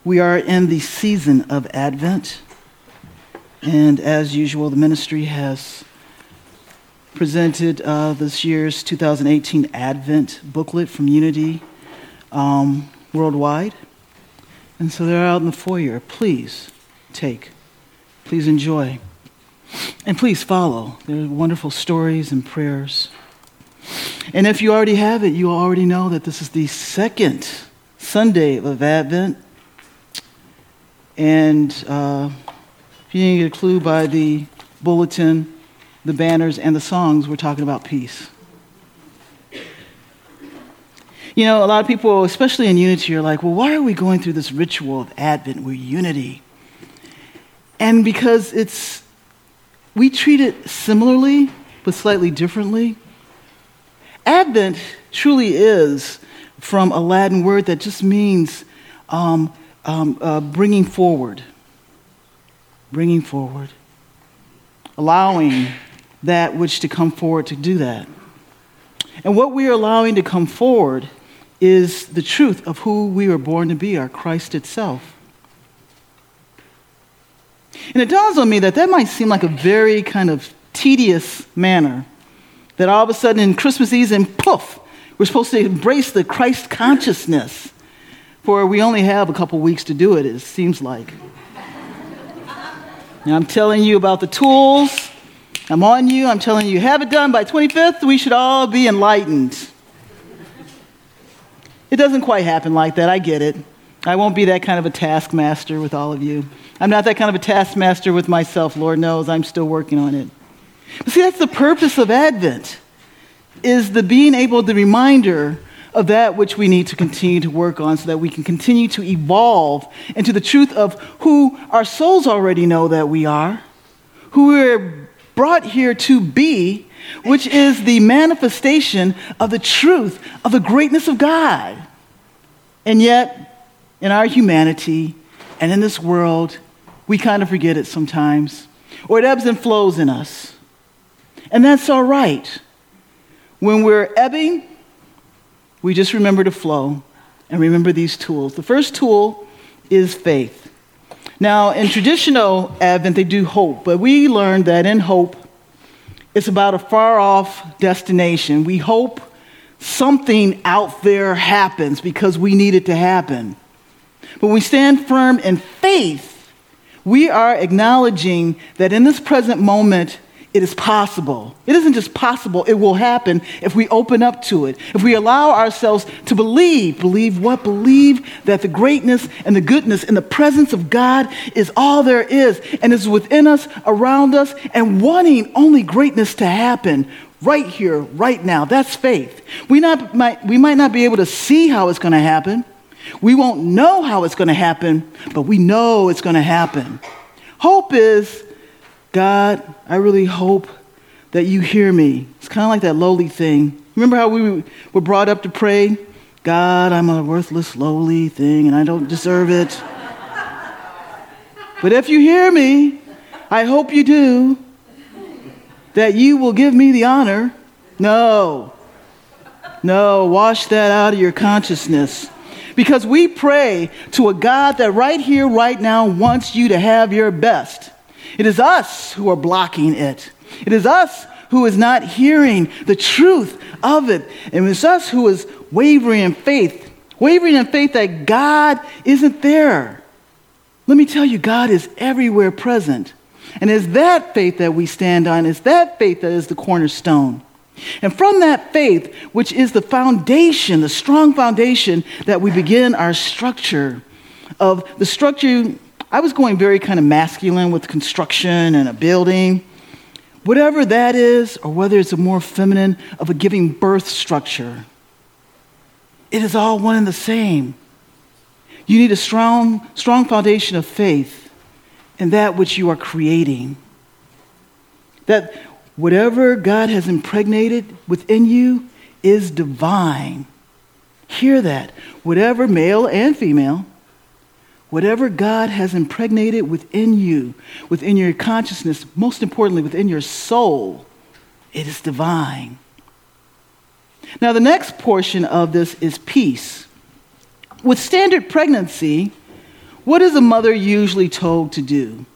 We are in the season of Advent, and as usual, the ministry has presented this year's 2018 Advent booklet from Unity Worldwide. And so they're out in the foyer. Please take, please enjoy, and please follow. There are wonderful stories and prayers. And if you already have it, you already know that this is the second Sunday of Advent. And if you didn't get a clue by the bulletin, the banners, and the songs, we're talking about peace. You know, a lot of people, especially in Unity, are like, well, why are we going through this ritual of Advent? We're Unity. And because we treat it similarly, but slightly differently. Advent truly is from a Latin word that just means bringing forward, allowing that which to come forward to do that. And what we are allowing to come forward is the truth of who we were born to be, our Christ itself. And it dawns on me that might seem like a very kind of tedious manner, that all of a sudden in Christmas Eve, and poof, we're supposed to embrace the Christ consciousness. For we only have a couple weeks to do it seems like. Now, I'm telling you about the tools. I'm on you. I'm telling you, have it done by 25th. We should all be enlightened. It doesn't quite happen like that. I get it. I won't be that kind of a taskmaster with all of you. I'm not that kind of a taskmaster with myself. Lord knows I'm still working on it. But see, that's the purpose of Advent, is the being able, the reminder of that which we need to continue to work on so that we can continue to evolve into the truth of who our souls already know that we are, who we're brought here to be, which is the manifestation of the truth of the greatness of God. And yet, in our humanity and in this world, we kind of forget it sometimes, or it ebbs and flows in us. And that's all right. When we're ebbing, we just remember to flow and remember these tools. The first tool is faith. Now, in traditional Advent, they do hope, but we learned that in hope, it's about a far-off destination. We hope something out there happens because we need it to happen. But when we stand firm in faith, we are acknowledging that in this present moment, it is possible. It isn't just possible, it will happen if we open up to it. If we allow ourselves to believe what? Believe that the greatness and the goodness and the presence of God is all there is and is within us, around us, and wanting only greatness to happen right here, right now. That's faith. We might not be able to see how it's going to happen. We won't know how it's going to happen, but we know it's going to happen. Hope is, God, I really hope that you hear me. It's kind of like that lowly thing. Remember how we were brought up to pray? God, I'm a worthless, lowly thing, and I don't deserve it. But if you hear me, I hope you do, that you will give me the honor. No, wash that out of your consciousness. Because we pray to a God that right here, right now, wants you to have your best. It is us who are blocking it. It is us who is not hearing the truth of it. And it's us who is wavering in faith that God isn't there. Let me tell you, God is everywhere present. And it's that faith that we stand on. It's that faith that is the cornerstone. And from that faith, which is the foundation, the strong foundation that we begin our structure of the structure. I was going very kind of masculine with construction and a building. Whatever that is, or whether it's a more feminine of a giving birth structure, it is all one and the same. You need a strong foundation of faith in that which you are creating. That whatever God has impregnated within you is divine. Hear that. Whatever, male and female, whatever God has impregnated within you, within your consciousness, most importantly, within your soul, it is divine. Now, the next portion of this is peace. With standard pregnancy, What is a mother usually told to do?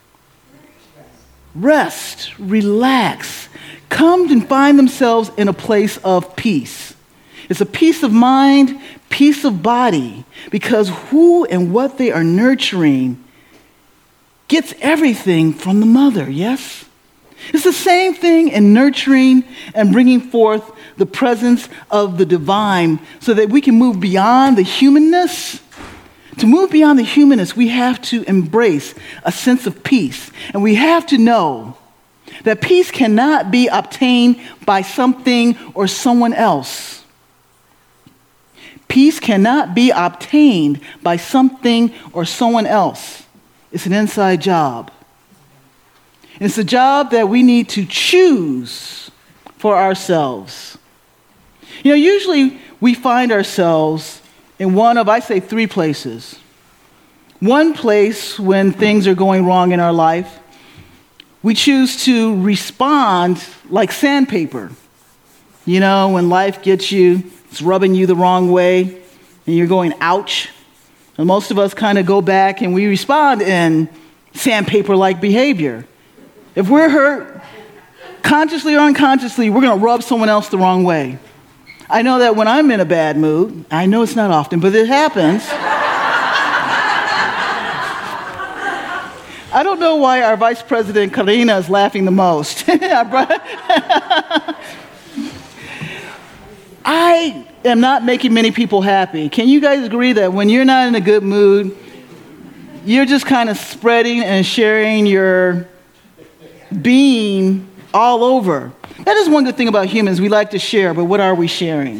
Rest, relax, come and find themselves in a place of peace. It's a peace of mind, peace of body, because who and what they are nurturing gets everything from the mother, yes? It's the same thing in nurturing and bringing forth the presence of the divine so that we can move beyond the humanness. To move beyond the humanness, we have to embrace a sense of peace. And we have to know that peace cannot be obtained by something or someone else. Peace cannot be obtained by something or someone else. It's an inside job. And it's a job that we need to choose for ourselves. You know, usually we find ourselves in one of, I say, three places. One place when things are going wrong in our life, we choose to respond like sandpaper. You know, when life gets you, it's rubbing you the wrong way, and you're going, ouch. And most of us kind of go back and we respond in sandpaper-like behavior. If we're hurt, consciously or unconsciously, we're going to rub someone else the wrong way. I know that when I'm in a bad mood, I know it's not often, but it happens. I don't know why our Vice President Karina is laughing the most. I am not making many people happy. Can you guys agree that when you're not in a good mood, you're just kind of spreading and sharing your being all over? That is one good thing about humans. We like to share, but what are we sharing?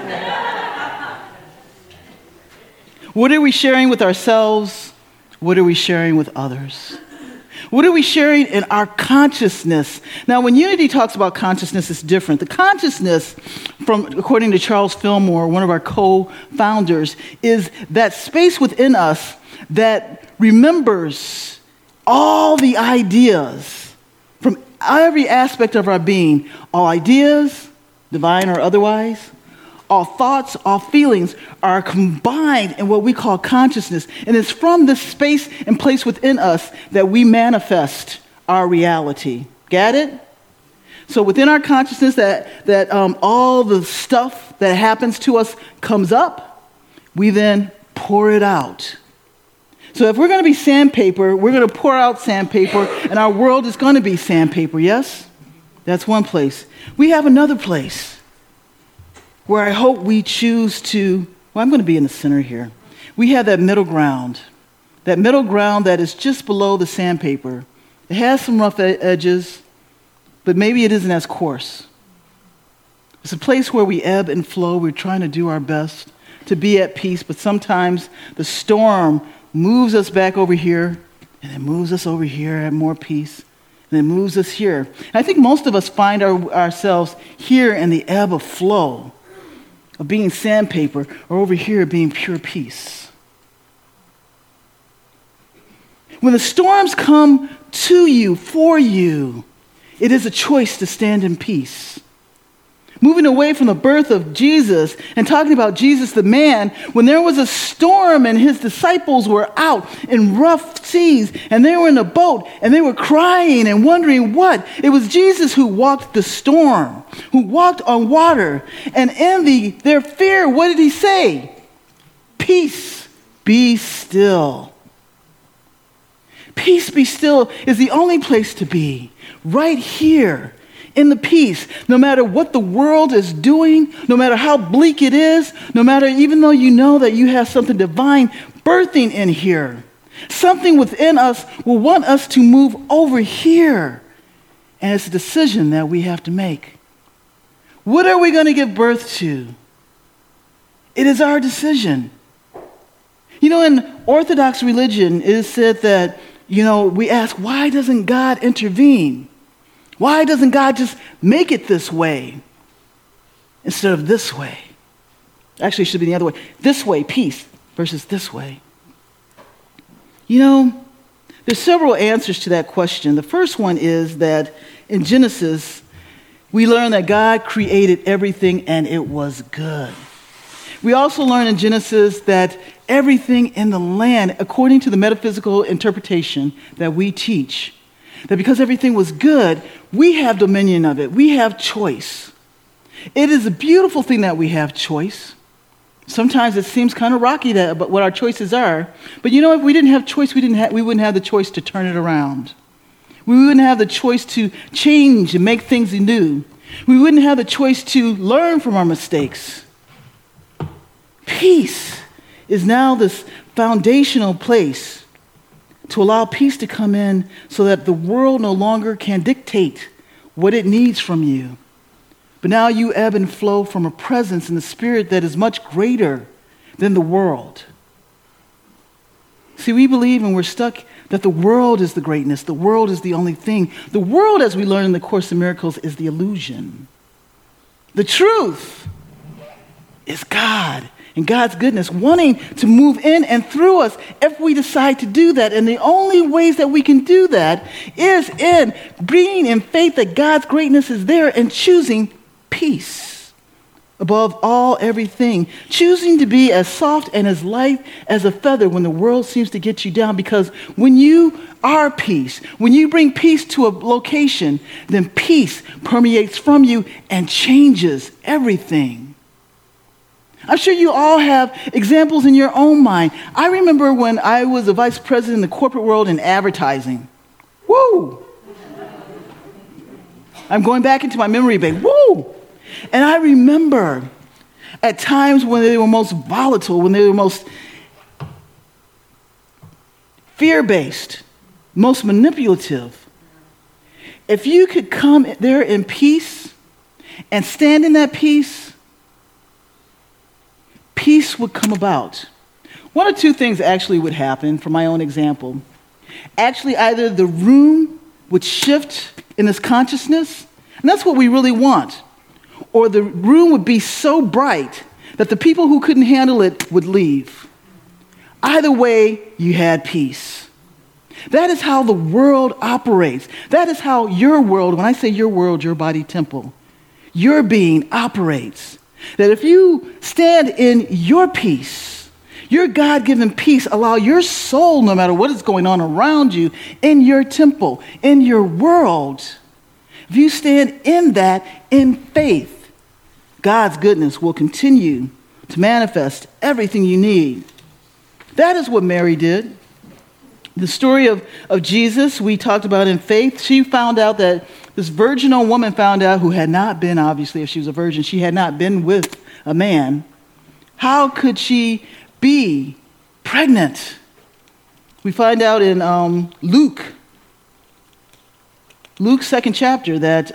What are we sharing with ourselves? What are we sharing with others? What are we sharing in our consciousness? Now, when Unity talks about consciousness, it's different. The consciousness, according to Charles Fillmore, one of our co-founders, is that space within us that remembers all the ideas from every aspect of our being. All ideas, divine or otherwise, all thoughts, all feelings are combined in what we call consciousness. And it's from this space and place within us that we manifest our reality. Get it? So within our consciousness, that all the stuff that happens to us comes up, we then pour it out. So if we're going to be sandpaper, we're going to pour out sandpaper, and our world is going to be sandpaper, yes? That's one place. We have another place where I hope we choose to, I'm going to be in the center here. We have that middle ground that is just below the sandpaper. It has some rough edges, but maybe it isn't as coarse. It's a place where we ebb and flow. We're trying to do our best to be at peace, but sometimes the storm moves us back over here, and it moves us over here at more peace, and it moves us here. And I think most of us find ourselves here in the ebb of flow, of being sandpaper, or over here being pure peace. When the storms come to you, for you, it is a choice to stand in peace. Moving away from the birth of Jesus and talking about Jesus the man, when there was a storm and his disciples were out in rough seas and they were in a boat and they were crying and wondering what? It was Jesus who walked the storm, who walked on water. And in their fear, what did he say? Peace, be still. Peace, be still is the only place to be, right here. In the peace, no matter what the world is doing, no matter how bleak it is, no matter even though you know that you have something divine birthing in here, something within us will want us to move over here. And it's a decision that we have to make. What are we going to give birth to? It is our decision. You know, in Orthodox religion, it is said that, we ask, why doesn't God intervene? Why doesn't God just make it this way instead of this way? Actually, it should be the other way. This way, peace, versus this way. There's several answers to that question. The first one is that in Genesis, we learn that God created everything and it was good. We also learn in Genesis that everything in the land according to the metaphysical interpretation that we teach. That because everything was good, we have dominion of it. We have choice. It is a beautiful thing that we have choice. Sometimes it seems kind of rocky but what our choices are. But you know, if we didn't have choice, we wouldn't have the choice to turn it around. We wouldn't have the choice to change and make things new. We wouldn't have the choice to learn from our mistakes. Peace is now this foundational place to allow peace to come in so that the world no longer can dictate what it needs from you. But now you ebb and flow from a presence in the Spirit that is much greater than the world. See, we believe and we're stuck that the world is the greatness. The world is the only thing. The world, as we learn in the Course in Miracles, is the illusion. The truth is God and God's goodness wanting to move in and through us if we decide to do that. And the only ways that we can do that is in being in faith that God's greatness is there and choosing peace above all everything. Choosing to be as soft and as light as a feather when the world seems to get you down. Because when you are peace, when you bring peace to a location, then peace permeates from you and changes everything. I'm sure you all have examples in your own mind. I remember when I was a vice president in the corporate world in advertising. Woo! I'm going back into my memory bank. Woo! And I remember at times when they were most volatile, when they were most fear-based, most manipulative. If you could come there in peace and stand in that peace, peace would come about. One of two things actually would happen from my own example. Actually, either the room would shift in its consciousness, and that's what we really want, or the room would be so bright that the people who couldn't handle it would leave. Either way, you had peace. That is how the world operates. That is how your world, when I say your world, your body temple, your being operates. That if you stand in your peace, your God-given peace, allow your soul, no matter what is going on around you, in your temple, in your world, if you stand in that in faith, God's goodness will continue to manifest everything you need. That is what Mary did. The story of Jesus we talked about in faith. She found out that this virginal woman found out, who had not been, obviously, if she was a virgin, she had not been with a man. How could she be pregnant? We find out in Luke's 2nd chapter, that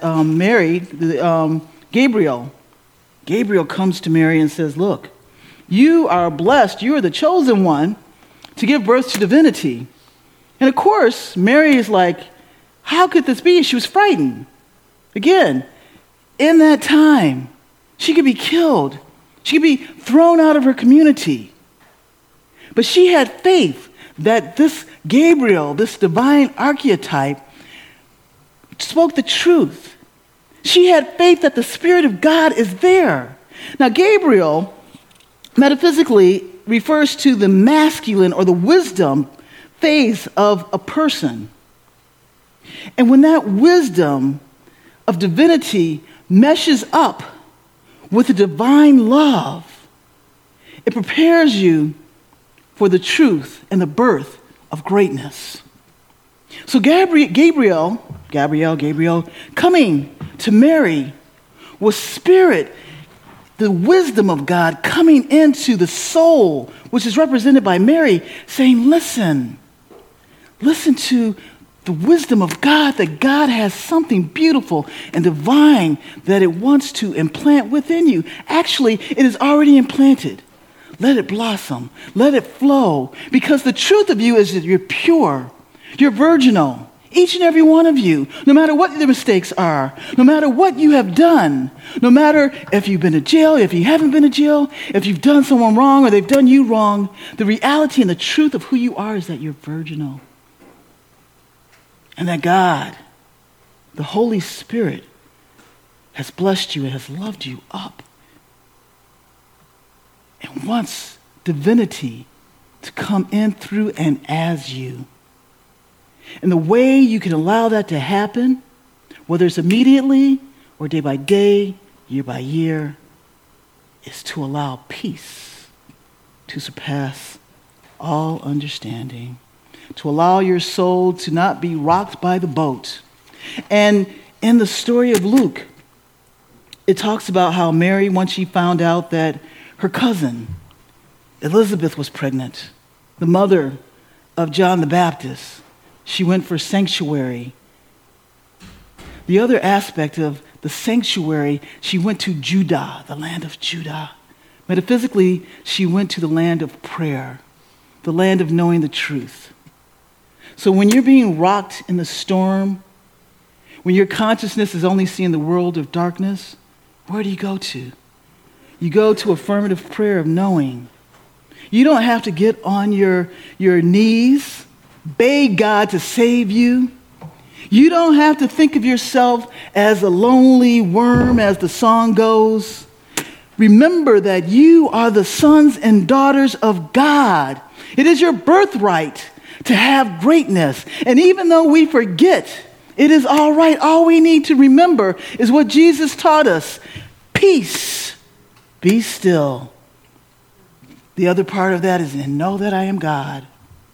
Gabriel comes to Mary and says, look, you are blessed, you are the chosen one to give birth to divinity. And of course, Mary is like, how could this be? She was frightened. Again, in that time, she could be killed. She could be thrown out of her community. But she had faith that this Gabriel, this divine archetype, spoke the truth. She had faith that the Spirit of God is there. Now, Gabriel, metaphysically, refers to the masculine or the wisdom phase of a person. And when that wisdom of divinity meshes up with the divine love, it prepares you for the truth and the birth of greatness. So Gabriel, coming to Mary was Spirit, the wisdom of God coming into the soul, which is represented by Mary, saying, listen to the wisdom of God, that God has something beautiful and divine that it wants to implant within you. Actually, it is already implanted. Let it blossom. Let it flow. Because the truth of you is that you're pure. You're virginal. Each and every one of you, no matter what the mistakes are, no matter what you have done, no matter if you've been to jail, if you haven't been to jail, if you've done someone wrong or they've done you wrong, the reality and the truth of who you are is that you're virginal. And that God, the Holy Spirit, has blessed you and has loved you up and wants divinity to come in through and as you. And the way you can allow that to happen, whether it's immediately or day by day, year by year, is to allow peace to surpass all understanding, to allow your soul to not be rocked by the boat. And in the story of Luke, it talks about how Mary, once she found out that her cousin, Elizabeth, was pregnant, the mother of John the Baptist, she went for sanctuary. The other aspect of the sanctuary, she went to Judah, the land of Judah. Metaphysically, she went to the land of prayer, the land of knowing the truth. So when you're being rocked in the storm, when your consciousness is only seeing the world of darkness, where do you go to? You go to affirmative prayer of knowing. You don't have to get on your knees, beg God to save you. You don't have to think of yourself as a lonely worm, as the song goes. Remember that you are the sons and daughters of God. It is your birthright to have greatness. And even though we forget, it is all right. All we need to remember is what Jesus taught us. Peace, be still. The other part of that is, and know that I am God.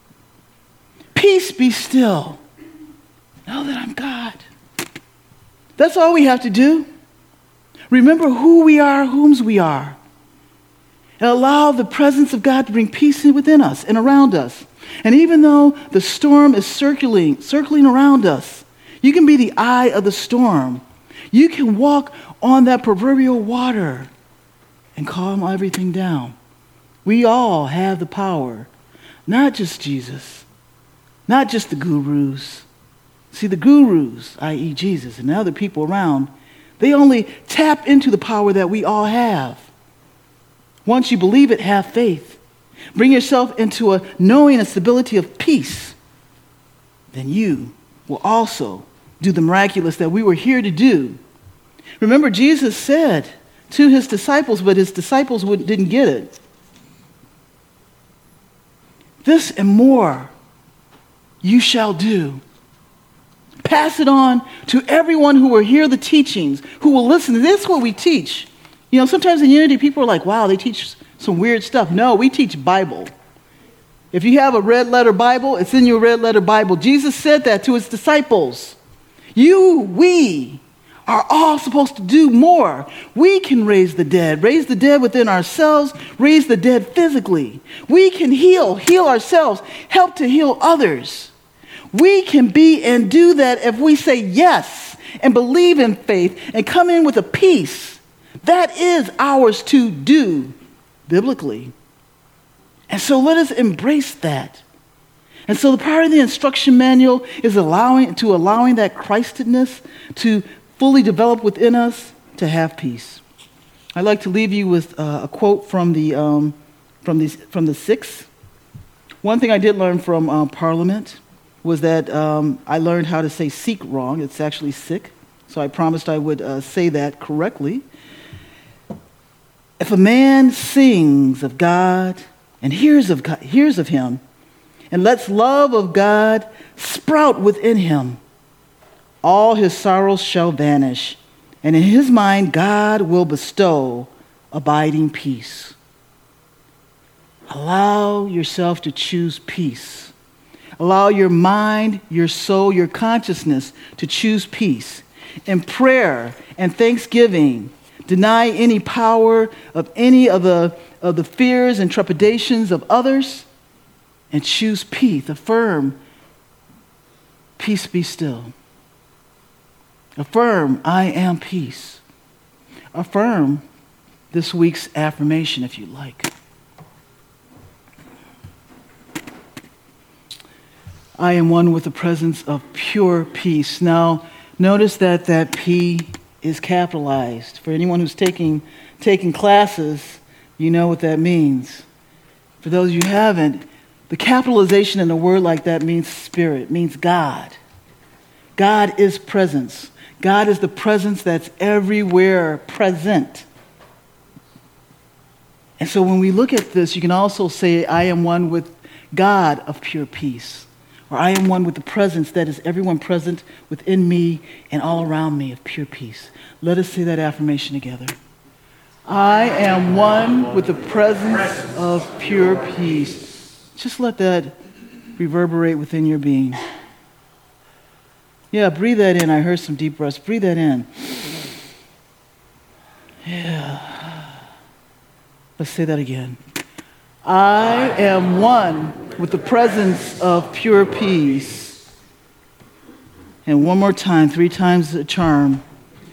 Peace, be still. Know that I'm God. That's all we have to do. Remember who we are, whom's we are. And allow the presence of God to bring peace within us and around us. And even though the storm is circling around us, you can be the eye of the storm. You can walk on that proverbial water and calm everything down. We all have the power, not just Jesus, not just the gurus. See, the gurus, i.e. Jesus and the other people around, they only tap into the power that we all have. Once you believe it, have faith. Bring yourself into a knowing and stability of peace. Then you will also do the miraculous that we were here to do. Remember, Jesus said to his disciples, but his disciples didn't get it. This and more you shall do. Pass it on to everyone who will hear the teachings, who will listen. This is what we teach. You know, sometimes in Unity, people are like, wow, they teach some weird stuff. No, we teach Bible. If you have a red letter Bible, it's in your red letter Bible. Jesus said that to his disciples. We are all supposed to do more. We can raise the dead within ourselves, raise the dead physically. We can heal ourselves, help to heal others. We can be and do that if we say yes and believe in faith and come in with a peace. That is ours to do biblically. And so let us embrace that. And so the part of the instruction manual is allowing that Christedness to fully develop within us to have peace. I'd like to leave you with a quote from the Sixth. One thing I did learn from Parliament was that I learned how to say seek wrong. It's actually sick. So I promised I would say that correctly. If a man sings of God and hears of him and lets love of God sprout within him, all his sorrows shall vanish, and in his mind God will bestow abiding peace. Allow yourself to choose peace. Allow your mind, your soul, your consciousness to choose peace. In prayer and thanksgiving, deny any power of any of the fears and trepidations of others, and choose peace. Affirm, peace be still. Affirm, I am peace. Affirm this week's affirmation if you like. I am one with the presence of pure peace. Now, notice that P is capitalized. For anyone who's taking classes, you know what that means. For those of you who haven't, the capitalization in a word like that means spirit, means God. God is presence. God is the presence that's everywhere present. And so when we look at this, you can also say, I am one with God of pure peace. Or I am one with the presence that is everyone present within me and all around me of pure peace. Let us say that affirmation together. I am one with the presence of pure peace. Just let that reverberate within your being. Yeah, breathe that in. I heard some deep breaths. Breathe that in. Yeah. Let's say that again. I am one with the presence of pure peace. And one more time, 3 times the charm.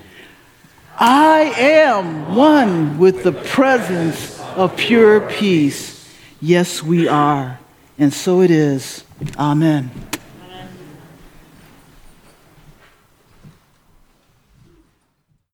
I am one with the presence of pure peace. Yes, we are. And so it is. Amen.